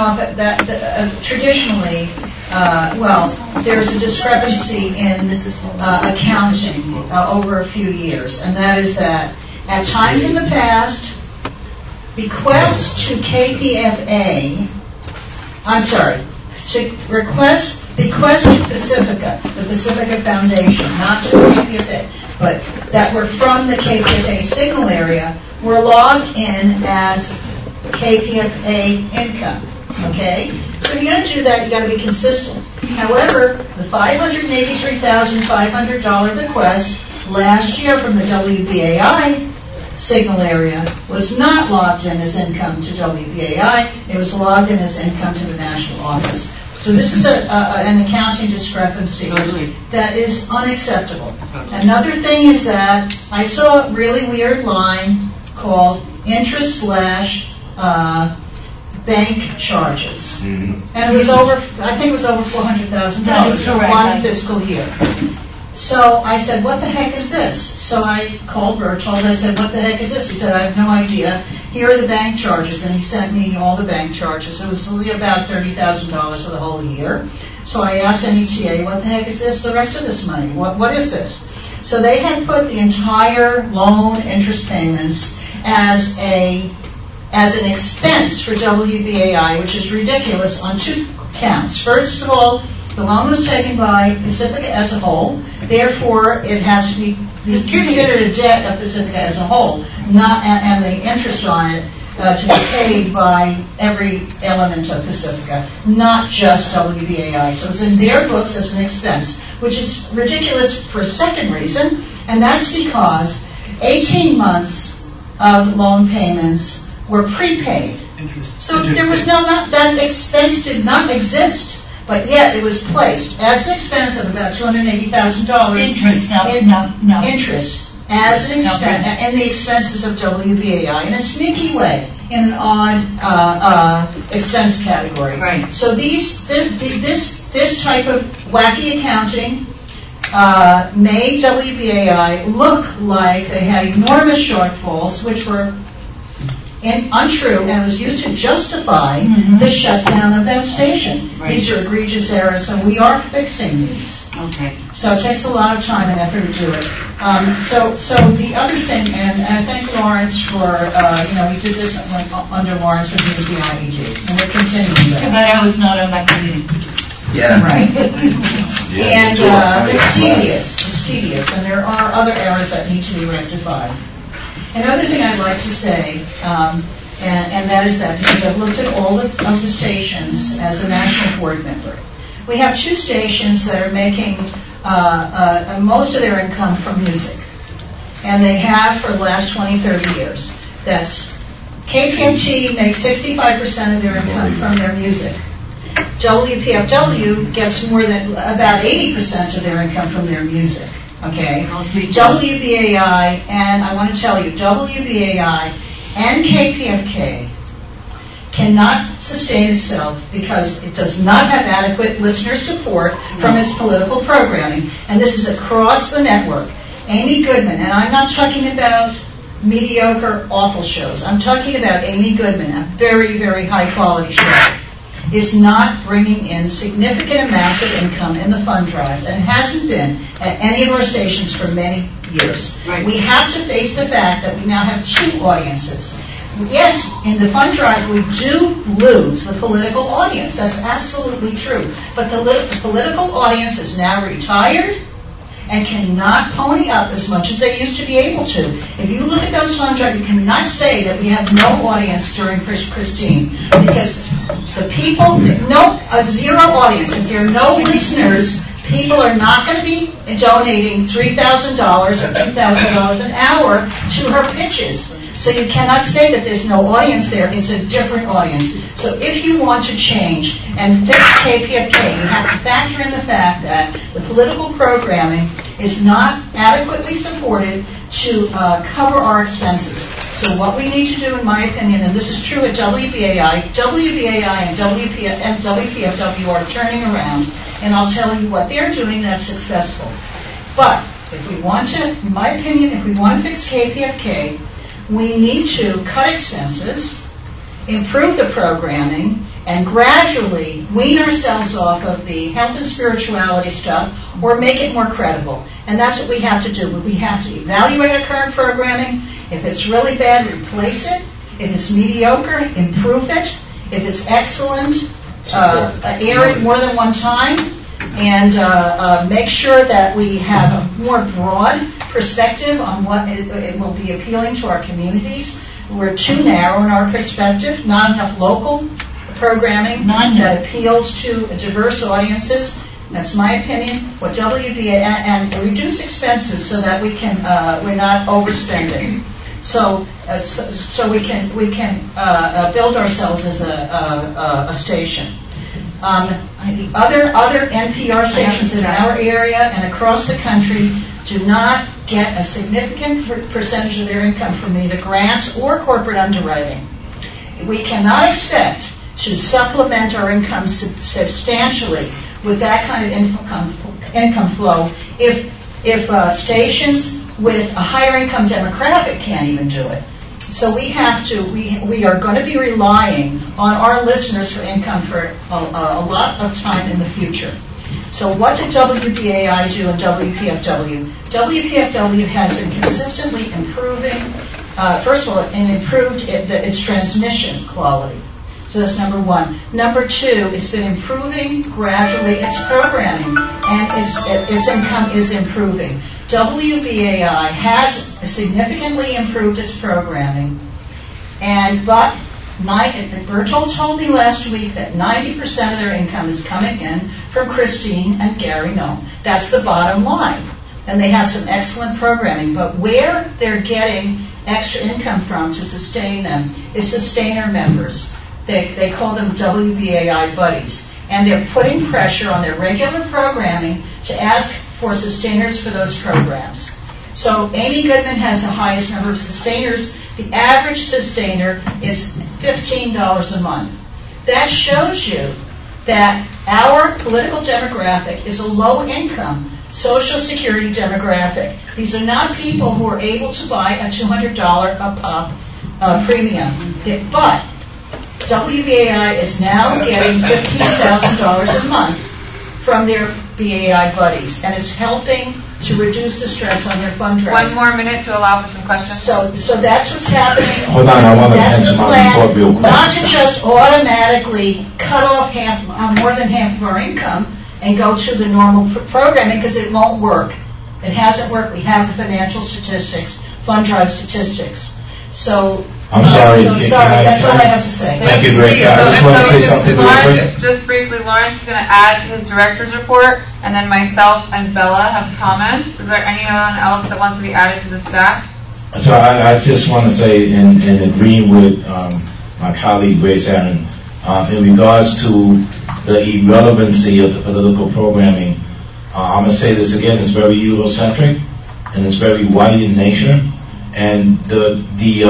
know that traditionally, there's a discrepancy in accounting over a few years, and that is that at times in the past, bequests to KPFA, bequests to Pacifica, the Pacifica Foundation, not to KPFA, but that were from the KPFA signal area, were logged in as KPFA income. Okay? So if you're going to do that, you've got to be consistent. However, the $583,500 bequest last year from the WBAI signal area was not logged in as income to WBAI. It was logged in as income to the national office. So this is an accounting discrepancy that is unacceptable. Another thing is that I saw a really weird line called interest / bank charges. And it was over $400,000 for one fiscal year. So I said, what the heck is this? So I called Berchtold and I said, what the heck is this? He said, I have no idea. Here are the bank charges. And he sent me all the bank charges. It was only about $30,000 for the whole year. So I asked NETA, what the heck is this? The rest of this money, what is this? So they had put the entire loan interest payments as an expense for WBAI, which is ridiculous on two counts. First of all, the loan was taken by Pacifica as a whole, therefore it has to be considered a debt of Pacifica as a whole, and the interest on it to be paid by every element of Pacifica, not just WBAI. So it's in their books as an expense, which is ridiculous for a second reason, and that's because 18 months of loan payments were prepaid. So there was that expense did not exist. But yet it was placed as an expense of about $280,000. Interest, no. Interest as an expense, and the expenses of WBAI in a sneaky way, in an odd expense category. Right. So this type of wacky accounting made WBAI look like they had enormous shortfalls, which were untrue, and was used to justify the shutdown of that station. Right. These are egregious errors, so we are fixing these. Okay. So it takes a lot of time and effort to do it. So the other thing, and I thank Lawrence for, we did this under Lawrence when he was the IEG, and we're continuing that. But I was not on that committee. Yeah. Right. And it's tedious, and there are other errors that need to be rectified. Another thing I'd like to say, and that is that because I've looked at all of the stations as a national board member, we have two stations that are making most of their income from music, and they have for the last 20, 30 years. That's KPMG makes 65% of their income from their music. WPFW gets more than about 80% of their income from their music. Okay, WBAI, and I want to tell you, WBAI and KPFK cannot sustain itself because it does not have adequate listener support from its political programming, and this is across the network. Amy Goodman, and I'm not talking about mediocre, awful shows. I'm talking about Amy Goodman, a very, very high-quality show, is not bringing in significant amounts of income in the fund drives, and hasn't been at any of our stations for many years. Right. We have to face the fact that we now have two audiences. Yes, in the fund drive we do lose the political audience. That's absolutely true. But the political audience is now retired and cannot pony up as much as they used to be able to. If you look at those fund drives, you cannot say that we have no audience during Christine, because the people, zero audience. If there are no listeners, people are not going to be donating $3,000 or $2,000 an hour to her pitches. So you cannot say that there's no audience there. It's a different audience. So if you want to change and fix KPFK, you have to factor in the fact that the political programming is not adequately supported to cover our expenses. So what we need to do, in my opinion, and this is true at WBAI and WPFW are turning around, and I'll tell you what they're doing that's successful. But if we want to, in my opinion, if we want to fix KPFK, we need to cut expenses, improve the programming, and gradually wean ourselves off of the health and spirituality stuff or make it more credible. And that's what we have to do. We have to evaluate our current programming. If it's really bad, replace it. If it's mediocre, improve it. If it's excellent, air it more than one time. And make sure that we have a more broad perspective on what it will be appealing to our communities. We're too narrow in our perspective, not enough local programming that appeals to diverse audiences. That's my opinion. What WBA and reduce expenses so that we can we're not overspending. So we can build ourselves as a station. Other NPR stations in our area and across the country do not get a significant percentage of their income from either grants or corporate underwriting. We cannot expect to supplement our income substantially with that kind of income flow if stations with a higher income demographic can't even do it. So we are going to be relying on our listeners for income for a lot of time in the future. So what did WBAI do and WPFW? WPFW has been consistently improving, first of all, and improved its transmission quality. So that's number one. Number two, it's been improving gradually its programming, and its income is improving. WBAI has significantly improved its programming, but Bertold told me last week that 90% of their income is coming in from Christine and Gary Noem. That's the bottom line. And they have some excellent programming, but where they're getting extra income from to sustain them is sustainer members. They call them WBAI buddies. And they're putting pressure on their regular programming to ask for sustainers for those programs. So Amy Goodman has the highest number of sustainers. The average sustainer is $15 a month. That shows you that our political demographic is a low-income Social Security demographic. These are not people who are able to buy a $200 a pop premium. But WBAI is now getting $15,000 a month from their BAI buddies, and it's helping to reduce the stress on their fundraising. 1 more minute to allow for some questions. So that's what's happening. Hold on, I want to That's the mention plan, my report real quick. not to just automatically cut off more than half of our income and go to the normal programming, because it won't work. It hasn't worked. We have the financial statistics, fund drive statistics. So I'm sorry. That's all I have to say. Thank you, Rick. I just want to say something real quick. Just briefly, Lawrence is going to add to his director's report, and then myself and Bella have comments. Is there anyone else that wants to be added to the stack? So I just want to say, in agreeing with my colleague Grace Aaron, in regards to the irrelevancy of the political programming, I'm going to say this again, it's very Eurocentric, and it's very white in nature, and the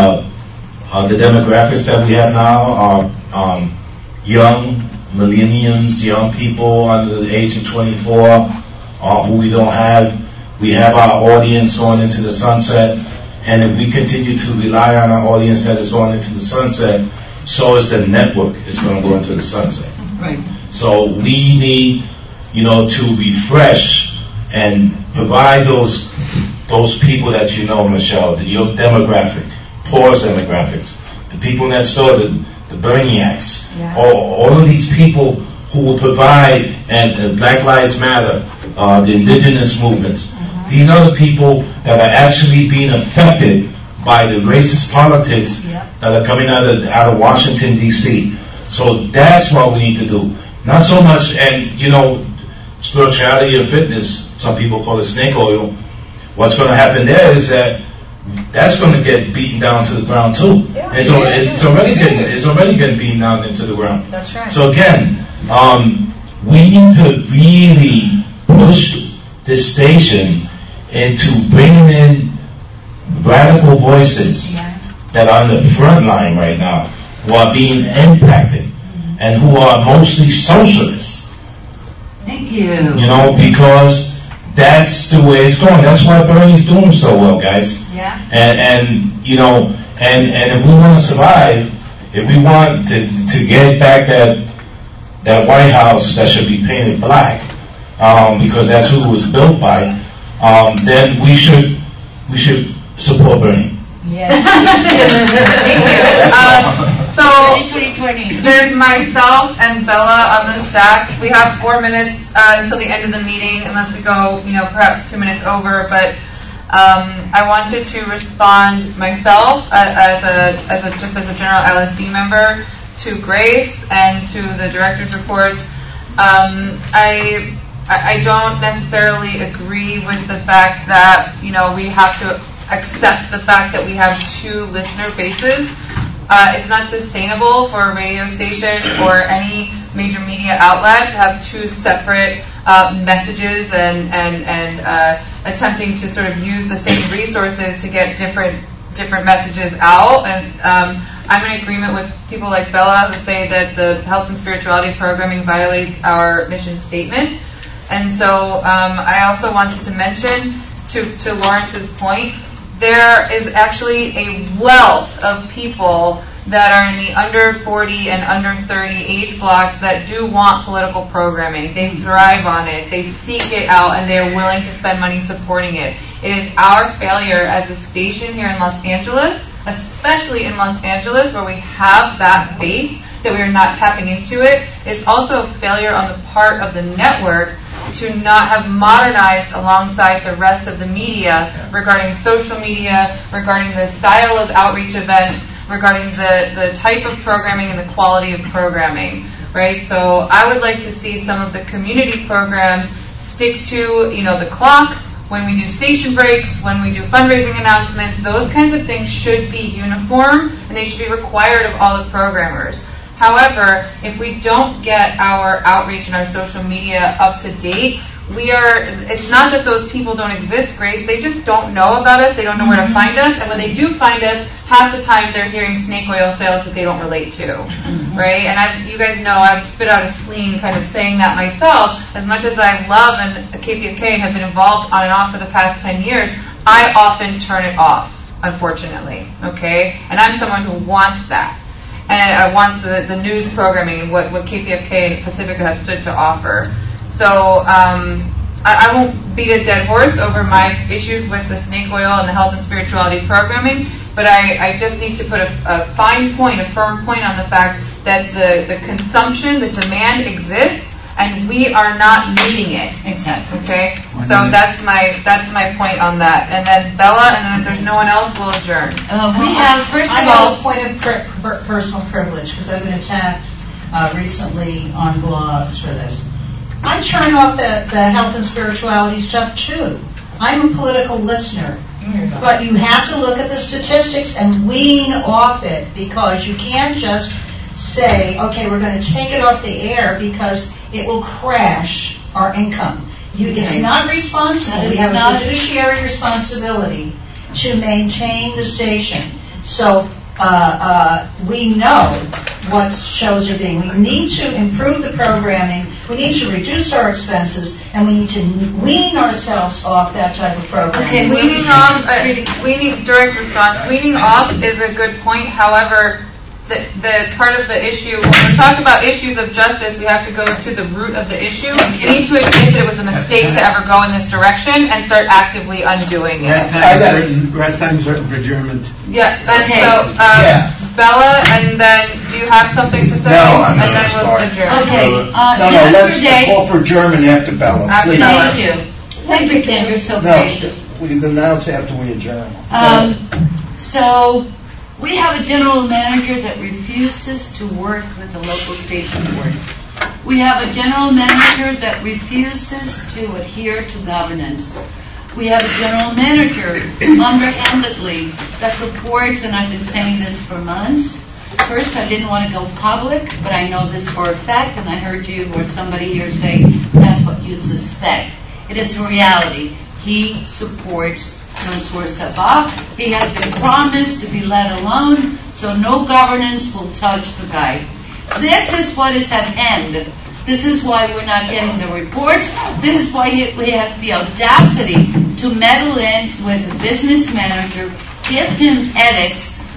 demographics that we have now are young millenniums, young people under the age of 24, who we don't have. We have our audience going into the sunset, and if we continue to rely on our audience that is going into the sunset, so is the network is going to go into the sunset. Right. So we need, to refresh and provide those people that you know, Michelle, your demographic, poor's demographics, the people next door, the Berniacs, all of these people who will provide, and Black Lives Matter, the indigenous movements. Mm-hmm. These are the people that are actually being affected by the racist politics that are coming out of Washington, D.C. So that's what we need to do. Not so much, and spirituality and fitness, some people call it snake oil. What's going to happen there is that's going to get beaten down to the ground too. Yeah, it's already getting beaten down into the ground. That's right. So again, we need to really push this station into bringing in radical voices that are on the front line right now, who are being impacted, and who are mostly socialists. Thank you. Because that's the way it's going. That's why Bernie's doing so well, guys. Yeah. And if we want to survive, If we want to get back that White House that should be painted black, because that's who it was built by, then we should support Bernie. Yes. Thank you. So there's myself and Bella on the stack. We have 4 minutes until the end of the meeting, unless we go, perhaps 2 minutes over. But I wanted to respond myself as a general LSB member to Grace and to the director's reports. I don't necessarily agree with the fact that we have to accept the fact that we have 2 listener bases. It's not sustainable for a radio station or any major media outlet to have 2 separate messages and attempting to sort of use the same resources to get different messages out. And I'm in agreement with people like Bella who say that the health and spirituality programming violates our mission statement. And so I also wanted to mention, to Lawrence's point, there is actually a wealth of people that are in the under 40 and under 30 age blocks that do want political programming. They thrive on it. They seek it out, and they're willing to spend money supporting it. It is our failure as a station here in Los Angeles, especially in Los Angeles, where we have that base, that we are not tapping into it. It's also a failure on the part of the network to not have modernized alongside the rest of the media regarding social media, regarding the style of outreach events, regarding the type of programming and the quality of programming, right? So I would like to see some of the community programs stick to, the clock, when we do station breaks, when we do fundraising announcements. Those kinds of things should be uniform, and they should be required of all the programmers. However, if we don't get our outreach and our social media up to date, it's not that those people don't exist, Grace, they just don't know about us, they don't know where to find us, and when they do find us, half the time they're hearing snake oil sales that they don't relate to, right? And you guys know I've spit out a spleen kind of saying that myself. As much as I love and KPFK and have been involved on and off for the past 10 years, I often turn it off, unfortunately, okay? And I'm someone who wants that. And I want the news programming, what KPFK and Pacifica have stood to offer. So I won't beat a dead horse over my issues with the snake oil and the health and spirituality programming, but I just need to put a fine point, a firm point on the fact that the consumption, the demand exists, and we are not meeting it. Exactly. Okay? So that's my point on that. And then Bella, and then if there's no one else, we'll adjourn. We have, first I of all... have a point of personal privilege, because I've been attacked recently on blogs for this. I turn off the health and spirituality stuff, too. I'm a political listener. But you have to look at the statistics and wean off it, because you can't just say, okay, we're going to take it off the air because it will crash our income. It's not responsible. We have a fiduciary responsibility to maintain the station. So we know what shows are being. We need to improve the programming. We need to reduce our expenses, and we need to wean ourselves off that type of programming. Okay, direct response. Weaning off is a good point. However, the part of the issue, when we're talking about issues of justice, we have to go to the root of the issue. We need to admit that it was a mistake to ever go in this direction and start actively undoing it. Red times are adjournment. Yeah, and so Bella, and then do you have something to say? No, I'm and then we'll adjourn. Okay. Let's call for adjournment after Bella, please. Thank you. Thank you, Ken. You're so gracious. We can announce after we adjourn. So we have a general manager that refuses to work with the local station board. We have a general manager that refuses to adhere to governance. We have a general manager, underhandedly, that supports, and I've been saying this for months. First, I didn't want to go public, but I know this for a fact, and I heard you or somebody here say that's what you suspect. It is a reality. He supports Mansour Sabah. He has been promised to be let alone, so no governance will touch the guy. This is what is at hand. This is why we're not getting the reports. This is why he has the audacity to meddle in with the business manager, give him edicts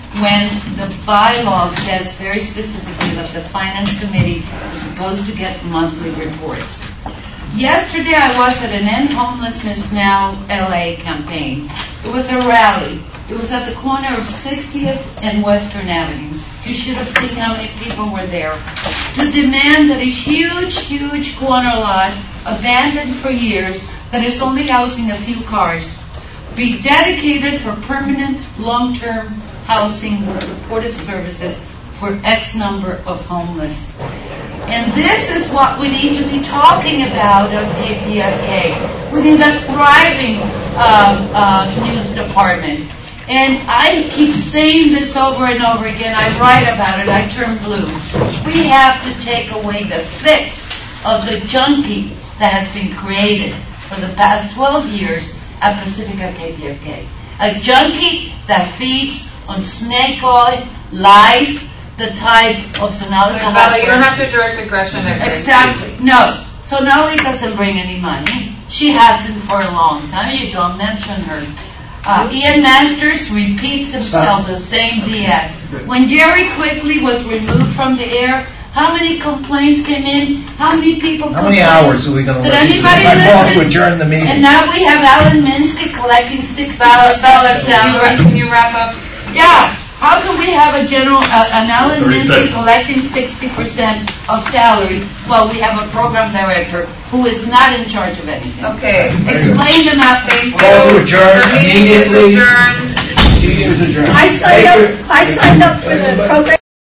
when the bylaw says very specifically that the finance committee is supposed to get monthly reports. Yesterday I was at an End Homelessness Now LA campaign. It was a rally. It was at the corner of 60th and Western Avenue. You should have seen how many people were there to demand that a huge corner lot, abandoned for years, that is only housing a few cars, be dedicated for permanent, long-term housing with supportive services for X number of homeless. And this is what we need to be talking about at KPFK. We need a thriving news department. And I keep saying this over and over again. I write about it. I turn blue. We have to take away the fix of the junkie that has been created for the past 12 years at Pacifica KPFK. A junkie that feeds on snake oil, lies, the type of Sonali. Bella, you don't have to direct aggression at Grace. Exactly. No. Sonali doesn't bring any money. She hasn't for a long time. You don't mention her. Ian Masters repeats himself the same BS. When Jerry Quigley was removed from the air, how many complaints came in? How many people How many hours are we going to Did listen? anybody I call listen? to adjourn the meeting. And now we have Alan Minsky collecting 60% Bella, of salary. can you wrap up? Yeah. How can we have an Alan Minsky collecting 60% of salary while we have a program director who is not in charge of anything? Okay. Explain them out. Thank you. Call to adjourn The meeting is immediately. adjourned. Meeting is adjourned. I signed up for the program.